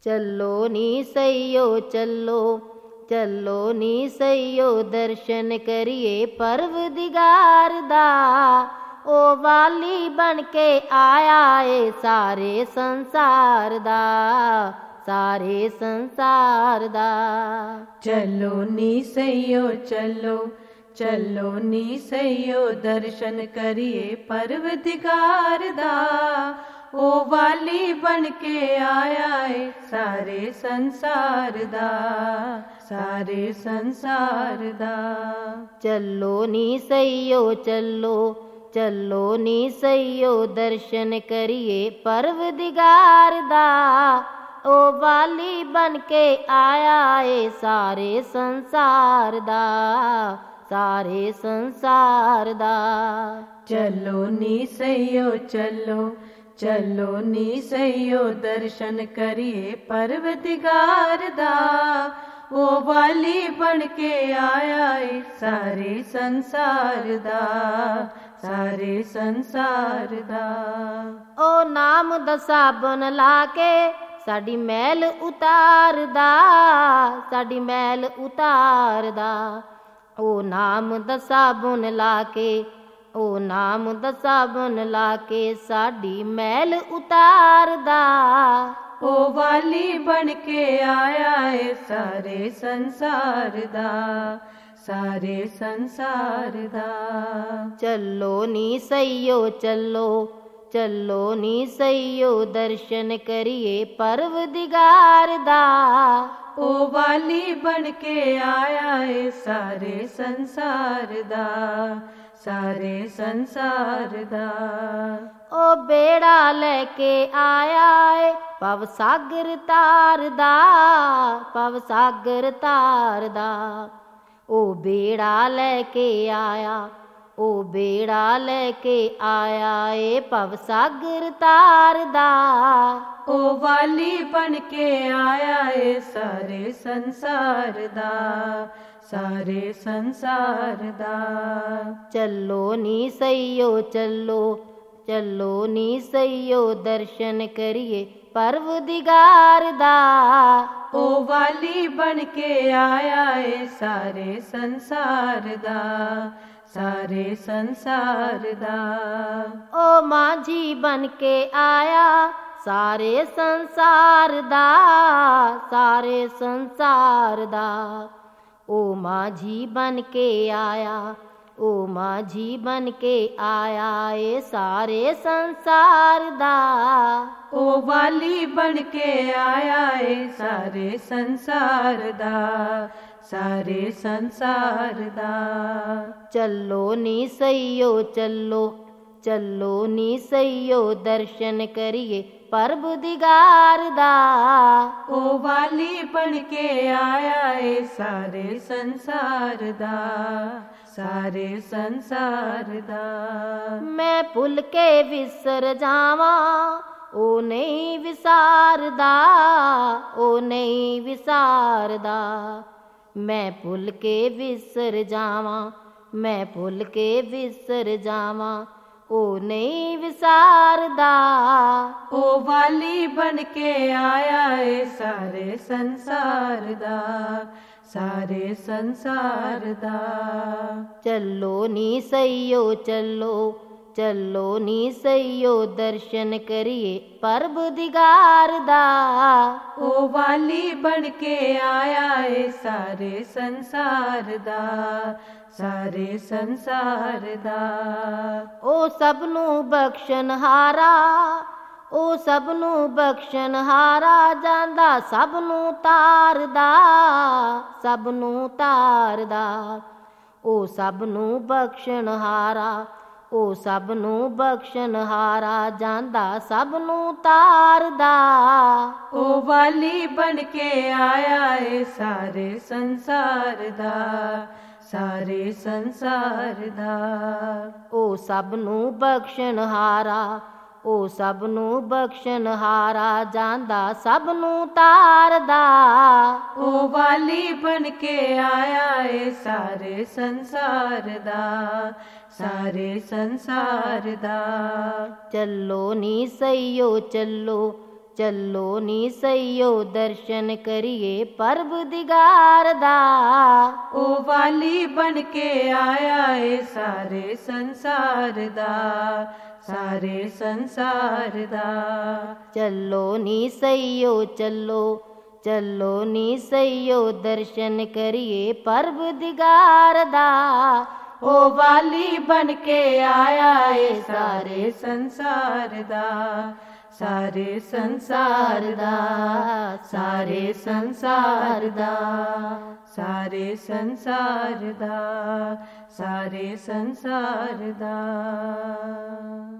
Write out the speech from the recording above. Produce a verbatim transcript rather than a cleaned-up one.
ਚੱਲੋ ਨੀ ਸਈਓ ਚੱਲੋ, ਚੱਲੋ ਨੀ ਸਈਓ ਦਰਸ਼ਨ ਕਰੀਏ ਪਰਵਦਿਗਾਰ ਦਾ। ਉਹ ਵਾਲੀ ਬਣ ਕੇ ਆਇਆ ਏ ਸਾਰੇ ਸੰਸਾਰ ਦਾ, ਸਾਰੇ ਸੰਸਾਰ ਦਾ। ਚੱਲੋ ਨੀ ਸਈਓ ਚੱਲੋ, ਚੱਲੋ ਨੀ ਸਈਓ ਦਰਸ਼ਨ ਕਰੀਏ ਪਰਵਦਿਗਾਰ ਦਾ। ਉਹ ਵਾਲੀ ਬਣ ਕੇ ਆਇਆ ਏ ਸਾਰੇ ਸੰਸਾਰ ਦਾ, ਸਾਰੇ ਸੰਸਾਰ ਦਾ। ਚੱਲੋ ਨੀ ਸਈਓ ਚੱਲੋ, ਚੱਲੋ ਨੀ ਸਈਓ ਦਰਸ਼ਨ ਕਰੀਏ ਪਰਵਦਿਗਾਰ ਦਾ। ਉਹ ਵਾਲੀ ਬਣ ਕੇ ਆਇਆ ਏ ਸਾਰੇ ਸੰਸਾਰ ਦਾ, ਸਾਰੇ ਸੰਸਾਰ ਦਾ। ਚੱਲੋ ਨੀ ਸਈਓ ਚੱਲੋ, ਚੱਲੋ ਨੀ ਸਈਓ ਦਰਸ਼ਨ ਕਰੀਏ ਪਰਵਦਿਗਾਰ ਦਾ। ਉਹ ਵਾਲੀ ਬਣ ਕੇ ਆਇਆ ਏ ਸਾਰੇ ਸੰਸਾਰ ਦਾ, ਸਾਰੇ ਸੰਸਾਰ ਦਾ। ਉਹ ਨਾਮ ਦਾ ਸਾਬਨ ਲਾ ਕੇ ਸਾਡੀ ਮੈਲ ਉਤਾਰਦਾ, ਸਾਡੀ ਮੈਲ ਉਤਾਰਦਾ। ਉਹ ਨਾਮ ਦਾ ਸਾਬਨ ਲਾ ਕੇ, ਉਹ ਨਾਮ ਦਾ ਸਾਬਨ ਲਾ ਕੇ ਸਾਡੀ ਮੈਲ ਉਤਾਰਦਾ। ਉਹ ਵਾਲੀ ਬਣ ਕੇ ਆਇਆ ਏ ਸਾਰੇ ਸੰਸਾਰ ਦਾ, ਸਾਰੇ ਸੰਸਾਰ ਦਾ। ਚੱਲੋ ਨੀ ਸਈਓ ਚੱਲੋ, ਚੱਲੋ ਨੀ ਸਈਓ ਦਰਸ਼ਨ ਕਰੀਏ ਪਰਵਦਿਗਾਰ ਦਾ। ਉਹ ਵਾਲੀ ਬਣ ਕੇ ਆਇਆ ਏ ਸਾਰੇ ਸੰਸਾਰ ਦਾ, ਸਾਰੇ ਸੰਸਾਰ ਦਾ। ਉਹ ਬੇੜਾ ਲੈ ਕੇ ਆਇਆ ਏ ਭਵ ਸਾਗਰ ਤਾਰਦਾ, ਭਵ ਸਾਗਰ ਤਾਰਦਾ। ਉਹ ਬੇੜਾ ਲੈ ਕੇ ਆਇਆ, ਉਹ ਬੇੜਾ ਲੈ ਕੇ ਆਇਆ ਏ ਭਵ ਸਾਗਰ ਤਾਰਦਾ। ਉਹ ਵਾਲੀ ਬਣ ਕੇ ਆਇਆ ਏ ਸਾਰੇ ਸੰਸਾਰ ਦਾ, ਸਾਰੇ ਸੰਸਾਰ ਦਾ। ਚੱਲੋ ਨੀ ਸਈਓ ਚੱਲੋ, ਚੱਲੋ ਨੀ ਸਈਓ ਦਰਸ਼ਨ ਕਰੀਏ ਪਰਵਦਿਗਾਰ ਦਾ। ਉਹ ਵਾਲੀ ਬਣ ਕੇ ਆਇਆ ਏ ਸਾਰੇ ਸੰਸਾਰ ਦਾ, ਸਾਰੇ ਸੰਸਾਰ ਦਾ। ਉਹ ਮਾਝੀ ਬਣ ਕੇ ਆਇਆ ਸਾਰੇ ਸੰਸਾਰ ਦਾ, ਸਾਰੇ ਸੰਸਾਰ ਦਾ। ਉਹ ਮਾਝੀ ਬਣ ਕੇ ਆਇਆ, ਉਹ ਮਾਝੀ ਬਣ ਕੇ ਆਇਆ ਏ ਸਾਰੇ ਸੰਸਾਰ ਦਾ। ਉਹ ਵਾਲੀ ਬਣ ਕੇ ਆਇਆ ਏ ਸਾਰੇ ਸੰਸਾਰ ਦਾ, ਸਾਰੇ ਸੰਸਾਰ ਦਾ। ਚੱਲੋ ਨੀ ਸਈਓ ਚੱਲੋ, ਚੱਲੋ ਨੀ ਸਈਓ ਦਰਸ਼ਨ ਕਰੀਏ ਪਰਵਦਿਗਾਰ ਦਾ। ਉਹ ਵਾਲੀ ਬਣ ਕੇ ਆਇਆ ਏ ਸਾਰੇ ਸੰਸਾਰ ਦਾ, ਸਾਰੇ ਸੰਸਾਰ ਦਾ। ਮੈਂ ਭੁੱਲ ਕੇ ਵਿਸਰ ਜਾਵਾਂ ਉਹ ਨਹੀਂ ਵਿਸਾਰਦਾ, ਉਹ ਨਹੀਂ ਵਿਸਾਰਦਾ। ਮੈਂ ਭੁੱਲ ਕੇ ਵਿਸਰ ਜਾਵਾਂ, ਮੈਂ ਭੁੱਲ ਕੇ ਵਿਸਰ ਜਾਵਾਂ ਉਹ ਨਹੀਂ ਵਿਸਾਰਦਾ। ਉਹ ਵਾਲੀ ਬਣ ਕੇ ਆਇਆ ਏ ਸਾਰੇ ਸੰਸਾਰ ਦਾ, ਸਾਰੇ ਸੰਸਾਰ ਦਾ। ਚੱਲੋ ਨੀ ਸਈਓ ਚੱਲੋ, ਚੱਲੋ ਨੀ ਸਈਓ ਦਰਸ਼ਨ ਕਰੀਏ ਪਰਵਦਿਗਾਰ ਦਾ। ਉਹ ਵਾਲੀ ਬਣ ਕੇ ਆਇਆ ਏ ਸਾਰੇ ਸੰਸਾਰ ਦਾ, ਸਾਰੇ ਸੰਸਾਰ ਦਾ। ਉਹ ਸਭ ਨੂੰ ਬਖਸ਼ਣਹਾਰਾ, ਉਹ ਸਭ ਨੂੰ ਬਖਸ਼ਣਹਾਰਾ। ਜਾਂਦਾ ਸਭ ਨੂੰ ਤਾਰਦਾ, ਸਭ ਨੂੰ ਤਾਰਦਾ। ਉਹ ਸਭ ਨੂੰ ਬਖਸ਼ਣਹਾਰਾ, ਉਹ ਸਭ ਨੂੰ ਬਖਸ਼ਣਹਾਰਾ। ਜਾਂਦਾ ਸਭ ਨੂੰ ਤਾਰਦਾ। ਉਹ ਵਾਲੀ ਬਣ ਕੇ ਆਇਆ ਏ ਸਾਰੇ ਸੰਸਾਰ ਦਾ, ਸਾਰੇ ਸੰਸਾਰ ਦਾ। ਉਹ ਸਭ ਨੂੰ ਬਖਸ਼ਣਹਾਰਾ, ਉਹ ਸਭ ਨੂੰ ਬਖਸ਼ਣਹਾਰਾ। ਜਾਂਦਾ ਸਭ ਨੂੰ ਤਾਰਦਾ। ਉਹ ਵਾਲੀ ਬਣ ਕੇ ਆਇਆ ਏ ਸਾਰੇ ਸੰਸਾਰ ਦਾ, ਸਾਰੇ ਸੰਸਾਰ ਦਾ। ਚੱਲੋ ਨੀ ਸਈਓ ਚੱਲੋ, ਚੱਲੋ ਨੀ ਸਈਓ ਦਰਸ਼ਨ ਕਰੀਏ ਪਰਵਦਿਗਾਰ ਦਾ। ਉਹ ਵਾਲੀ ਬਣ ਕੇ ਆਇਆ ਏ ਸਾਰੇ ਸੰਸਾਰ ਦਾ, ਸਾਰੇ ਸੰਸਾਰ ਦਾ। ਚੱਲੋ ਨੀ ਸਈਓ ਚੱਲੋ, ਚੱਲੋ ਨੀ ਸਈਓ ਦਰਸ਼ਨ ਕਰੀਏ ਪਰਵਦਿਗਾਰ ਦਾ। ਉਹ ਵਾਲੀ ਬਣ ਕੇ ਆਇਆ ਏ ਸਾਰੇ ਸੰਸਾਰ ਦਾ, ਸਾਰੇ ਸੰਸਾਰ ਦਾ, ਸਾਰੇ ਸੰਸਾਰ ਦਾ, ਸਾਰੇ ਸੰਸਾਰ ਦਾ, ਸਾਰੇ ਸੰਸਾਰ ਦਾ।